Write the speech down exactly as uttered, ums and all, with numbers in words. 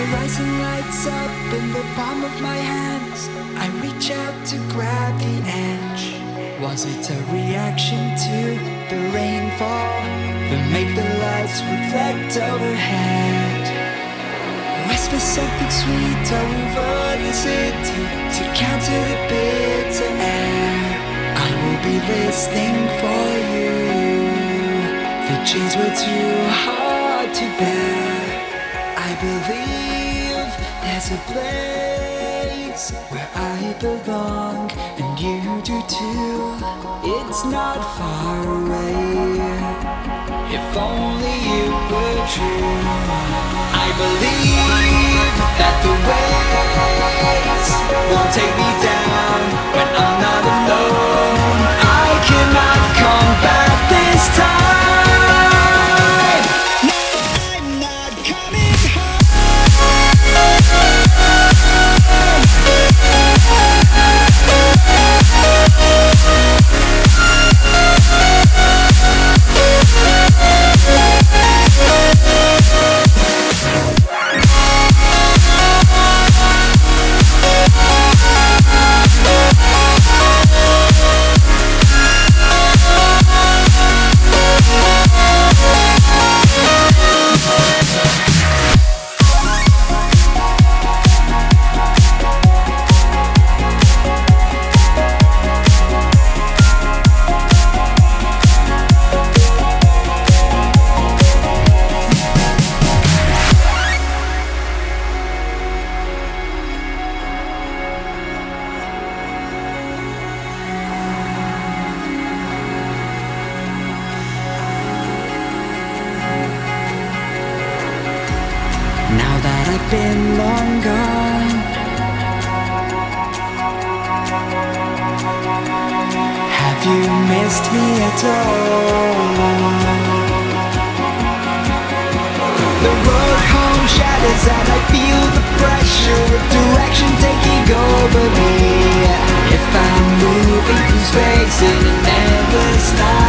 horizon lights up in the palm of my hands. I reach out to grab the edge. Was it a reaction to the rainfall that made the lights reflect overhead? Whisper something sweet over the city to counter the bitter air. I will be listening for you. The chains were too hard to bear. I believe there's a place where I belong, and you do too. It's not far away. If only it were true. I believe that the waves won't take me down when I'm not alone. I cannot come back this time. Now that I've been long gone, have you missed me at all? The road home shatters and I feel the pressure of direction taking over me. If I'm moving through space in an endless night,